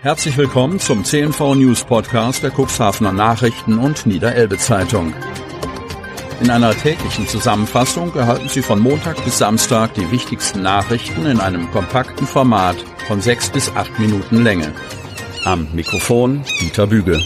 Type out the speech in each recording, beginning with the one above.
Herzlich willkommen zum CNV News Podcast der Cuxhavener Nachrichten und Niederelbe Zeitung. In einer täglichen Zusammenfassung erhalten Sie von Montag bis Samstag die wichtigsten Nachrichten in einem kompakten Format von 6 bis 8 Minuten Länge. Am Mikrofon Dieter Büge.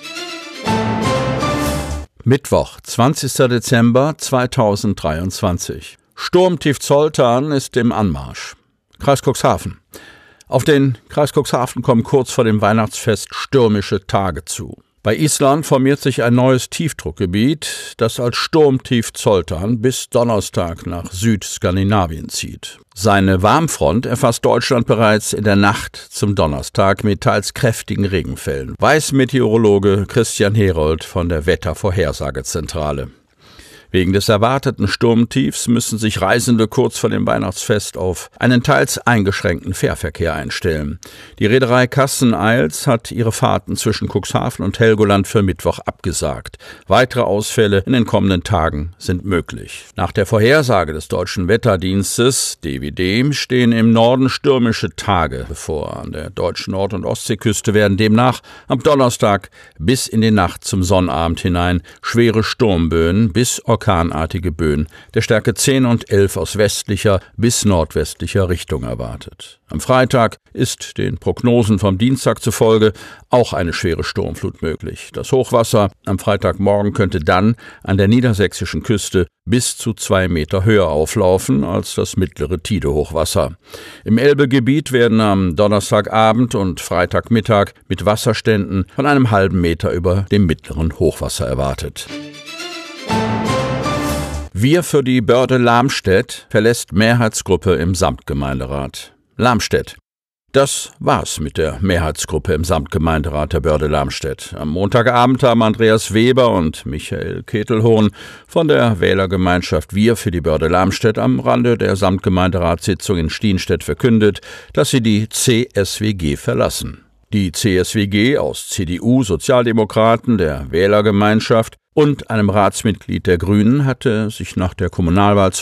Mittwoch, 20. Dezember 2023. Sturmtief Zoltan ist im Anmarsch. Kreis Cuxhaven. Auf den Kreis Cuxhaven kommen kurz vor dem Weihnachtsfest stürmische Tage zu. Bei Island formiert sich ein neues Tiefdruckgebiet, das als Sturmtief Zoltan bis Donnerstag nach Südskandinavien zieht. Seine Warmfront erfasst Deutschland bereits in der Nacht zum Donnerstag mit teils kräftigen Regenfällen, weiß Meteorologe Christian Herold von der Wettervorhersagezentrale. Wegen des erwarteten Sturmtiefs müssen sich Reisende kurz vor dem Weihnachtsfest auf einen teils eingeschränkten Fährverkehr einstellen. Die Reederei Cassen-Eils hat ihre Fahrten zwischen Cuxhaven und Helgoland für Mittwoch abgesagt. Weitere Ausfälle in den kommenden Tagen sind möglich. Nach der Vorhersage des Deutschen Wetterdienstes, DWD, stehen im Norden stürmische Tage bevor. An der deutschen Nord- und Ostseeküste werden demnach am Donnerstag bis in die Nacht zum Sonnabend hinein schwere Sturmböen bis orkanartige Böen der Stärke 10 und 11 aus westlicher bis nordwestlicher Richtung erwartet. Am Freitag ist den Prognosen vom Dienstag zufolge auch eine schwere Sturmflut möglich. Das Hochwasser am Freitagmorgen könnte dann an der niedersächsischen Küste bis zu 2 Meter höher auflaufen als das mittlere Tide-Hochwasser. Im Elbegebiet werden am Donnerstagabend und Freitagmittag mit Wasserständen von einem halben Meter über dem mittleren Hochwasser erwartet. Wir für die Börde Lamstedt verlässt Mehrheitsgruppe im Samtgemeinderat. Lamstedt. Das war's mit der Mehrheitsgruppe im Samtgemeinderat der Börde Lamstedt. Am Montagabend haben Andreas Weber und Michael Ketelhohn von der Wählergemeinschaft Wir für die Börde Lamstedt am Rande der Samtgemeinderatssitzung in Stienstedt verkündet, dass sie die CSWG verlassen. Die CSWG aus CDU, Sozialdemokraten, der Wählergemeinschaft und einem Ratsmitglied der Grünen hatte sich nach der Kommunalwahl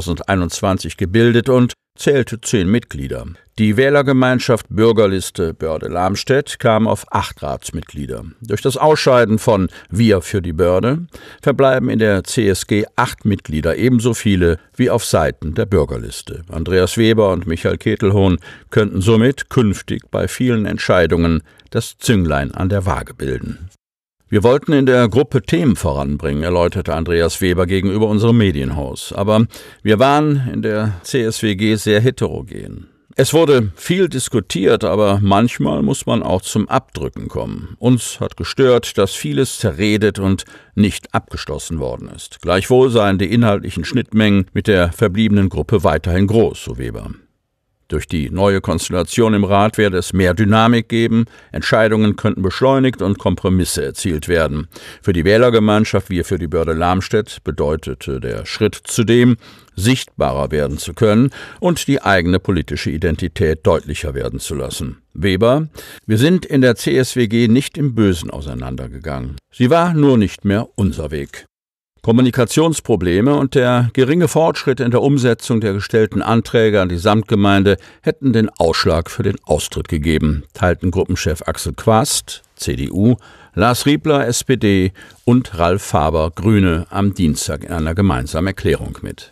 2021 gebildet und zählte 10 Mitglieder. Die Wählergemeinschaft Bürgerliste Börde Lamstedt kam auf 8 Ratsmitglieder. Durch das Ausscheiden von Wir für die Börde verbleiben in der CSG 8 Mitglieder, ebenso viele wie auf Seiten der Bürgerliste. Andreas Weber und Michael Ketelhohn könnten somit künftig bei vielen Entscheidungen das Zünglein an der Waage bilden. Wir wollten in der Gruppe Themen voranbringen, erläuterte Andreas Weber gegenüber unserem Medienhaus. Aber wir waren in der CSWG sehr heterogen. Es wurde viel diskutiert, aber manchmal muss man auch zum Abdrücken kommen. Uns hat gestört, dass vieles zerredet und nicht abgeschlossen worden ist. Gleichwohl seien die inhaltlichen Schnittmengen mit der verbliebenen Gruppe weiterhin groß, so Weber. Durch die neue Konstellation im Rat werde es mehr Dynamik geben, Entscheidungen könnten beschleunigt und Kompromisse erzielt werden. Für die Wählergemeinschaft Wir für die Börde Lamstedt bedeutete der Schritt zudem, sichtbarer werden zu können und die eigene politische Identität deutlicher werden zu lassen. Weber: Wir sind in der CSWG nicht im Bösen auseinandergegangen. Sie war nur nicht mehr unser Weg. Kommunikationsprobleme und der geringe Fortschritt in der Umsetzung der gestellten Anträge an die Samtgemeinde hätten den Ausschlag für den Austritt gegeben, teilten Gruppenchef Axel Quast, CDU, Lars Riebler, SPD und Ralf Faber, Grüne, am Dienstag in einer gemeinsamen Erklärung mit.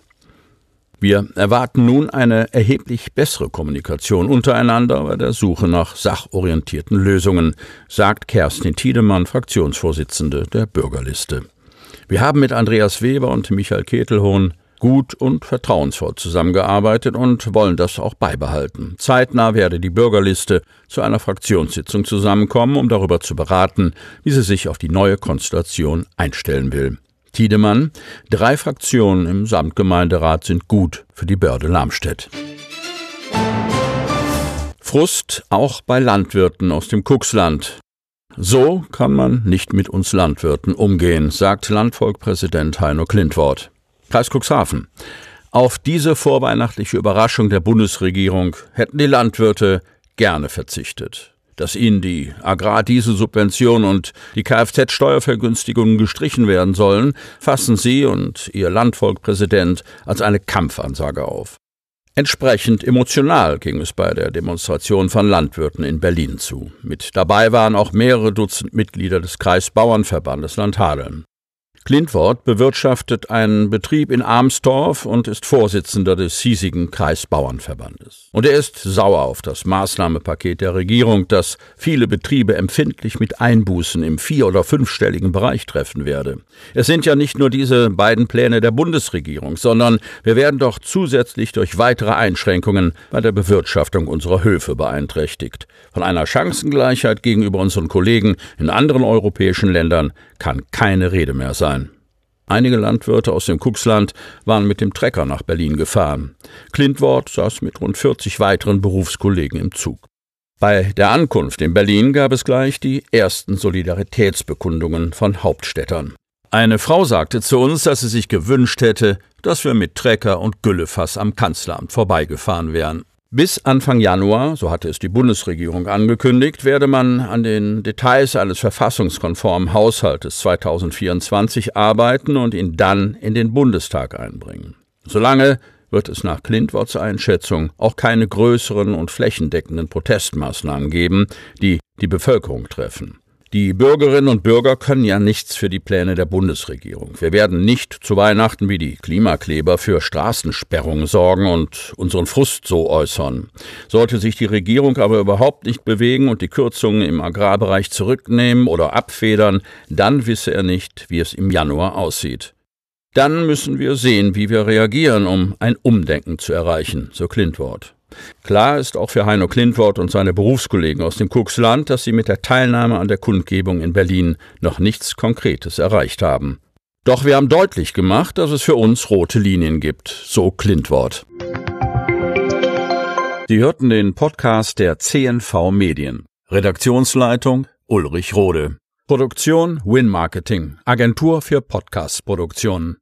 Wir erwarten nun eine erheblich bessere Kommunikation untereinander bei der Suche nach sachorientierten Lösungen, sagt Kerstin Tiedemann, Fraktionsvorsitzende der Bürgerliste. Wir haben mit Andreas Weber und Michael Ketelhohn gut und vertrauensvoll zusammengearbeitet und wollen das auch beibehalten. Zeitnah werde die Bürgerliste zu einer Fraktionssitzung zusammenkommen, um darüber zu beraten, wie sie sich auf die neue Konstellation einstellen will. Tiedemann: 3 Fraktionen im Samtgemeinderat sind gut für die Börde Lamstedt. Frust auch bei Landwirten aus dem Cuxland. So kann man nicht mit uns Landwirten umgehen, sagt Landvolkpräsident Heino Klintwort. Kreis Cuxhaven. Auf diese vorweihnachtliche Überraschung der Bundesregierung hätten die Landwirte gerne verzichtet. Dass ihnen die Agrardieselsubvention und die Kfz-Steuervergünstigungen gestrichen werden sollen, fassen sie und ihr Landvolkpräsident als eine Kampfansage auf. Entsprechend emotional ging es bei der Demonstration von Landwirten in Berlin zu. Mit dabei waren auch mehrere Dutzend Mitglieder des Kreisbauernverbandes Landhadeln. Klintwort bewirtschaftet einen Betrieb in Armstorf und ist Vorsitzender des hiesigen Kreisbauernverbandes. Und er ist sauer auf das Maßnahmenpaket der Regierung, das viele Betriebe empfindlich mit Einbußen im 4- oder 5-stelligen Bereich treffen werde. Es sind ja nicht nur diese beiden Pläne der Bundesregierung, sondern wir werden doch zusätzlich durch weitere Einschränkungen bei der Bewirtschaftung unserer Höfe beeinträchtigt. Von einer Chancengleichheit gegenüber unseren Kollegen in anderen europäischen Ländern kann keine Rede mehr sein. Einige Landwirte aus dem Kuxland waren mit dem Trecker nach Berlin gefahren. Klintwort saß mit rund 40 weiteren Berufskollegen im Zug. Bei der Ankunft in Berlin gab es gleich die ersten Solidaritätsbekundungen von Hauptstädtern. Eine Frau sagte zu uns, dass sie sich gewünscht hätte, dass wir mit Trecker und Güllefass am Kanzleramt vorbeigefahren wären. Bis Anfang Januar, so hatte es die Bundesregierung angekündigt, werde man an den Details eines verfassungskonformen Haushaltes 2024 arbeiten und ihn dann in den Bundestag einbringen. Solange wird es nach Klintworts Einschätzung auch keine größeren und flächendeckenden Protestmaßnahmen geben, die die Bevölkerung treffen. Die Bürgerinnen und Bürger können ja nichts für die Pläne der Bundesregierung. Wir werden nicht zu Weihnachten wie die Klimakleber für Straßensperrungen sorgen und unseren Frust so äußern. Sollte sich die Regierung aber überhaupt nicht bewegen und die Kürzungen im Agrarbereich zurücknehmen oder abfedern, dann wisse er nicht, wie es im Januar aussieht. Dann müssen wir sehen, wie wir reagieren, um ein Umdenken zu erreichen, so Klintwort. Klar ist auch für Heino Klintwort und seine Berufskollegen aus dem Kuxland, dass sie mit der Teilnahme an der Kundgebung in Berlin noch nichts Konkretes erreicht haben. Doch wir haben deutlich gemacht, dass es für uns rote Linien gibt, so Klintwort. Sie hörten den Podcast der CNV Medien. Redaktionsleitung Ulrich Rode. Produktion Win Marketing, Agentur für Podcast-Produktionen.